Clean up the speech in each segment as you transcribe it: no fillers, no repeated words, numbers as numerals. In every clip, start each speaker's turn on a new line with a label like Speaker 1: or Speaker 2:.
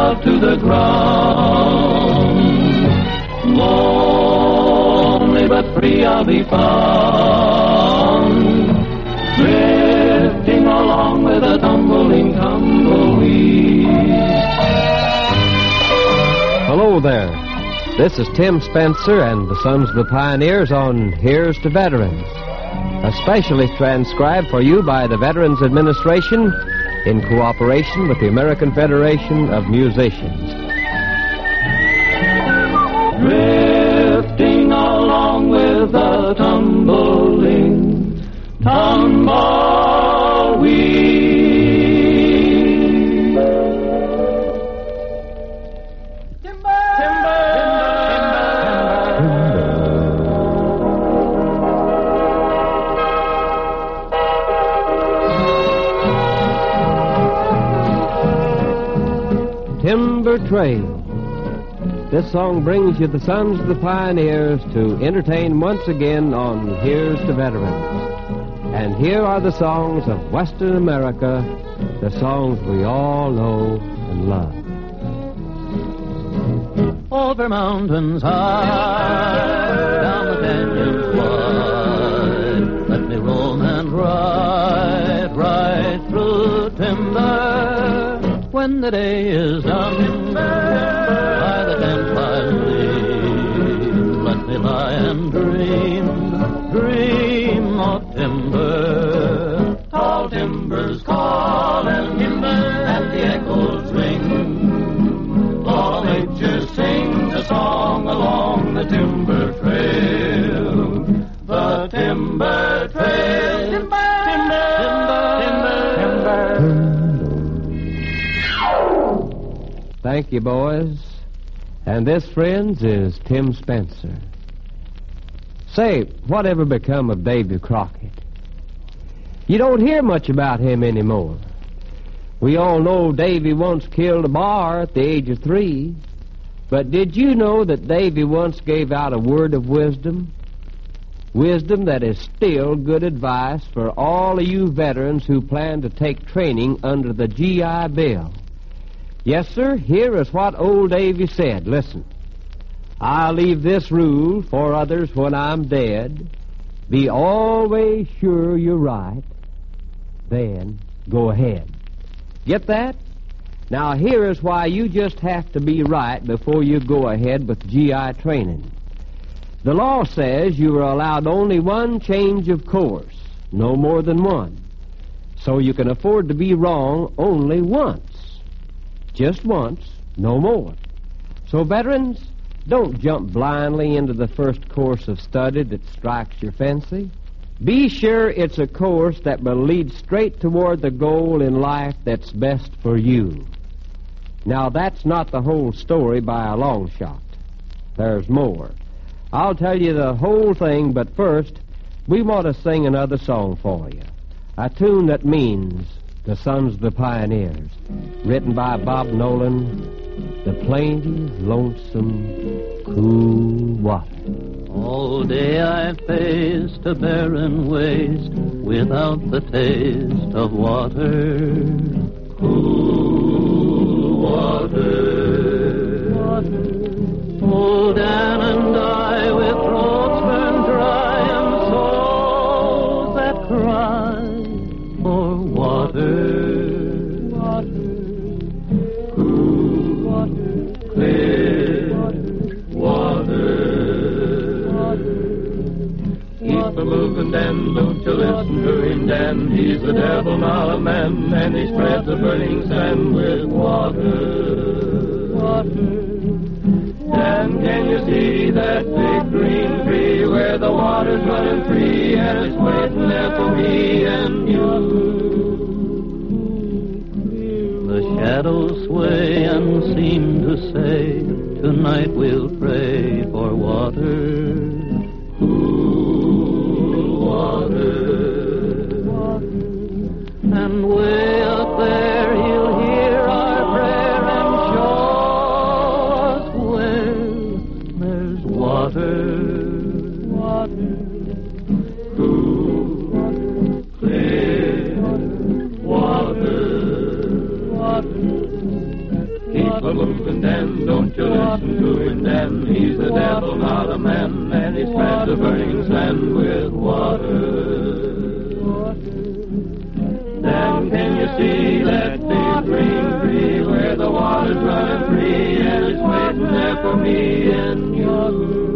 Speaker 1: love to the ground. Lonely but free I'll be found, drifting along with a tumbling tumbleweed.
Speaker 2: Hello there. This is Tim Spencer and the Sons of the Pioneers on Here's to Veterans, especially transcribed for you by the Veterans Administration in cooperation with the American Federation of Musicians.
Speaker 1: Drifting along with the tumbling tumbleweed.
Speaker 2: Timber Trail. This song brings you the Sons of the Pioneers to entertain once again on Here's to Veterans. And here are the songs of Western America, the songs we all know and love.
Speaker 1: Over mountains high, down the canyons wide, let me roam and ride, right through timber. When the day is done, by the campfire gleam, let me lie and dream, dream of timber. Tall timbers call and the echoes ring. All nature sings a song along the timber trail. The timber trail. Timber, timber, timber, timber.
Speaker 2: Thank you, boys. And this, friends, is Tim Spencer. Say, whatever become of Davy Crockett? You don't hear much about him anymore. We all know Davy once killed a bar at the age of 3. But did you know that Davy once gave out a word of wisdom? Wisdom that is still good advice for all of you veterans who plan to take training under the GI Bill. Yes, sir, here is what old Davy said. Listen. I'll leave this rule for others when I'm dead. Be always sure you're right. Then go ahead. Get that? Now, here is why you just have to be right before you go ahead with GI training. The law says you are allowed only one change of course, no more than one. So you can afford to be wrong only once. Just once, no more. So, veterans, don't jump blindly into the first course of study that strikes your fancy. Be sure it's a course that will lead straight toward the goal in life that's best for you. Now, that's not the whole story by a long shot. There's more. I'll tell you the whole thing, but first, we want to sing another song for you. A tune that means The Sons of the Pioneers, written by Bob Nolan, The Plaintive, Lonesome, Cool Water.
Speaker 1: All day I faced a barren waste without the taste of water. Cool water. Water. Old Dan and I with throats burned dry and souls that cry for water. Water. Cool water. Clear water. Keep a moving, Dan, don't you listen to him, Dan. He's the devil, not a man, and he spreads a burning sand with water. Water. Dan, can you see that big green tree where the water's running free and it's waiting there for me and you? The shadows sway and seem to say, tonight we'll pray for water. And way up there he'll hear our prayer and show us where there's water. Water. Cool, clear water. Water. Keep a moving Dan, don't you listen to him, Dan. He's the devil, not a man, and he spreads the burning sand with water. Dan, can you see that big green tree where the water's running free, and it's waiting there for me in your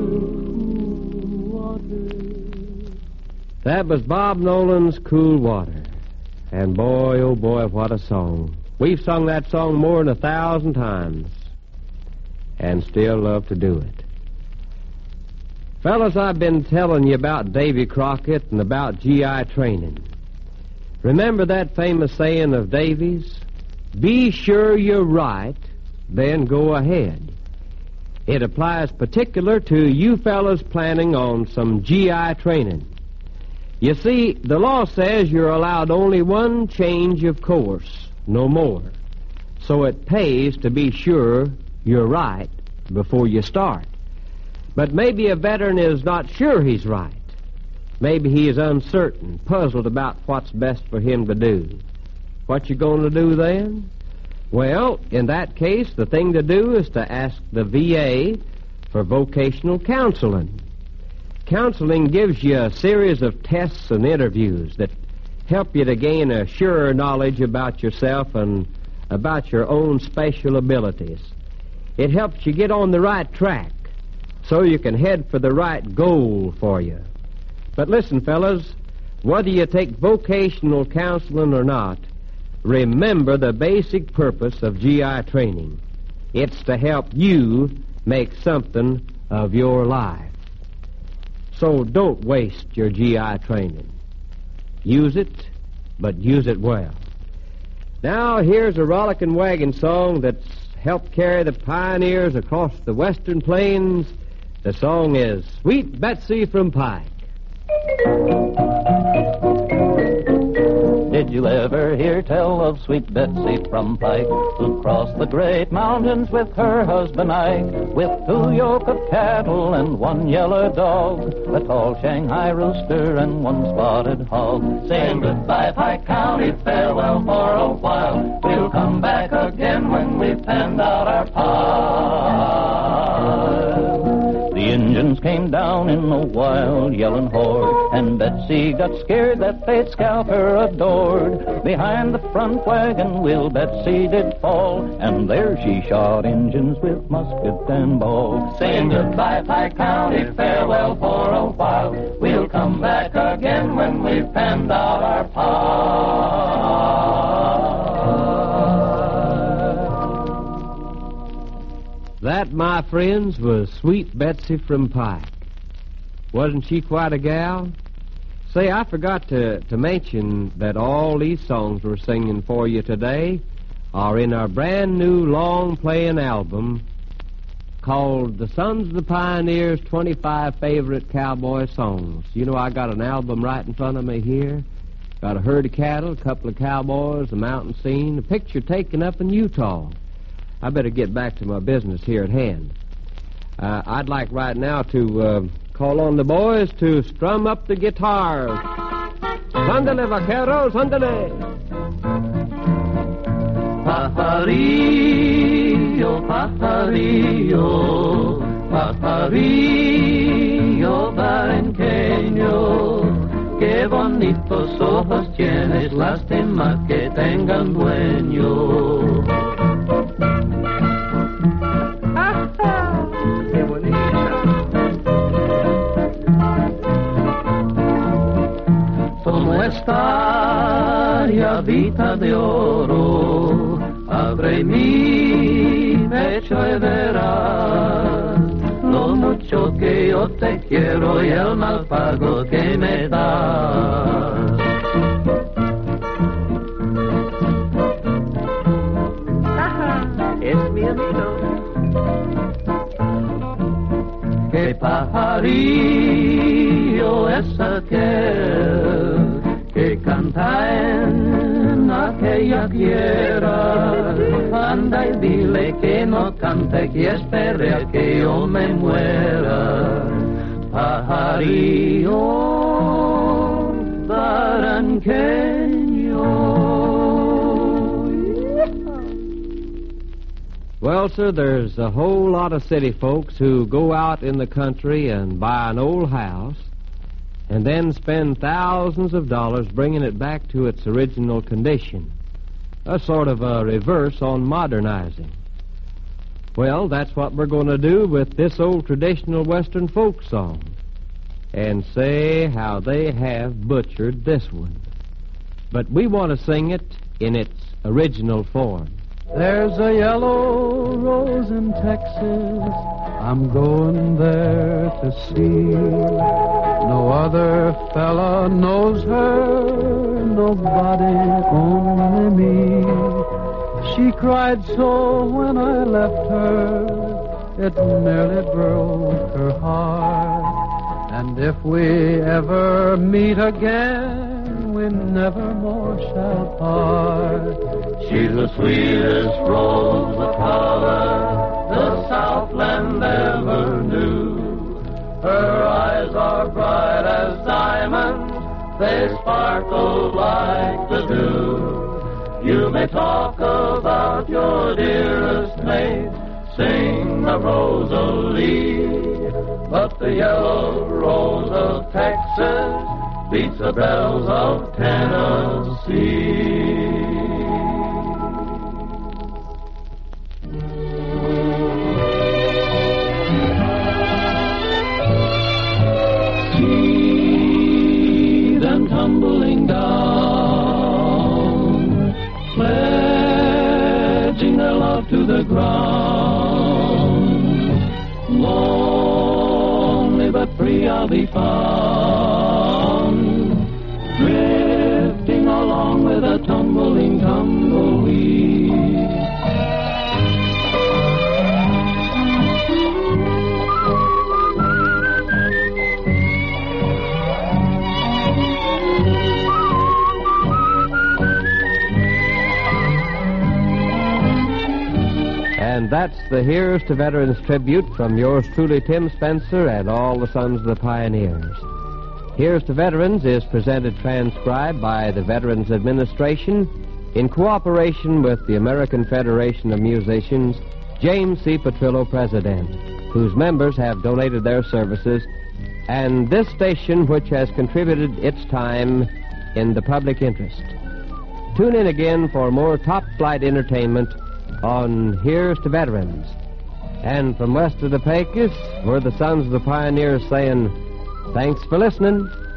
Speaker 1: water?
Speaker 2: That was Bob Nolan's Cool Water. And boy, oh boy, what a song. We've sung that song more than 1,000 times and still love to do it. Fellas, I've been telling you about Davy Crockett and about GI training. Remember that famous saying of Davy's? Be sure you're right, then go ahead. It applies particular to you fellas planning on some GI training. You see, the law says you're allowed only one change of course, no more. So it pays to be sure you're right before you start. But maybe a veteran is not sure he's right. Maybe he is uncertain, puzzled about what's best for him to do. What you going to do then? Well, in that case, the thing to do is to ask the VA for vocational counseling. Counseling gives you a series of tests and interviews that help you to gain a surer knowledge about yourself and about your own special abilities. It helps you get on the right track so you can head for the right goal for you. But listen, fellas, whether you take vocational counseling or not, remember the basic purpose of GI training. It's to help you make something of your life. So don't waste your GI training. Use it, but use it well. Now, here's a rollicking wagon song that's helped carry the pioneers across the western plains. The song is Sweet Betsy from Pike.
Speaker 3: Did you ever hear tell of Sweet Betsy from Pike, who crossed the great mountains with her husband Ike, with 2 yoke of cattle and 1 yellow dog, a tall Shanghai rooster and 1 spotted hog? Saying goodbye, Pike County, farewell for a while. We'll come back again when we've panned out our pile. The Injuns came down in a wild yelling horde, and Betsy got scared that they'd scalp her adored. Behind the front wagon wheel Betsy did fall, and there she shot Injuns with musket and ball. Saying goodbye, Pike County, farewell for a while. We'll come back again when we've panned out our pile.
Speaker 2: That, my friends, was Sweet Betsy from Pike. Wasn't she quite a gal? Say, I forgot to mention that all these songs we're singing for you today are in our brand new long-playing album called The Sons of the Pioneers 25 Favorite Cowboy Songs. You know, I got an album right in front of me here. Got a herd of cattle, a couple of cowboys, a mountain scene, a picture taken up in Utah. I better get back to my business here at hand. I'd like right now to call on the boys to strum up the guitars. Ándale, vaqueros, ándale.
Speaker 1: Pajarillo, pajarillo, pajarillo barenqueño, qué bonitos ojos tienes, lástima que tengan dueño. ¡Qué bonita! Como esta llavita de oro, abre mi pecho y verás lo mucho que yo te quiero y el mal pago que me das. Es mi amigo. Qué pajarillo es aquel que canta en aquella tierra. Anda y dile que no cante, que espere a que yo me muera. Pajarillo baranqueño.
Speaker 2: Well, sir, there's a whole lot of city folks who go out in the country and buy an old house and then spend thousands of dollars bringing it back to its original condition. A sort of a reverse on modernizing. Well, that's what we're going to do with this old traditional Western folk song. And say how they have butchered this one. But we want to sing it in its original form.
Speaker 1: There's a yellow rose in Texas, I'm going there to see. No other fella knows her, nobody, only me. She cried so when I left her, it nearly broke her heart. And if we ever meet again, we never more shall part. She's the sweetest rose of color the Southland ever knew. Her eyes are bright as diamonds, they sparkle like the dew. You may talk about your dearest mate, sing the Rosalie, but the yellow rose of Texas beats the bells of Tennessee. Tumbling down, pledging their love to the ground. Lonely but free I'll be found, drifting along with a tumbling tumbleweed.
Speaker 2: And that's the Here's to Veterans tribute from yours truly, Tim Spencer, and all the Sons of the Pioneers. Here's to Veterans is presented transcribed by the Veterans Administration in cooperation with the American Federation of Musicians, James C. Petrillo, President, whose members have donated their services, and this station which has contributed its time in the public interest. Tune in again for more top-flight entertainment on Here's to Veterans. And from west of the Pecos, we're the Sons of the Pioneers saying, thanks for listening.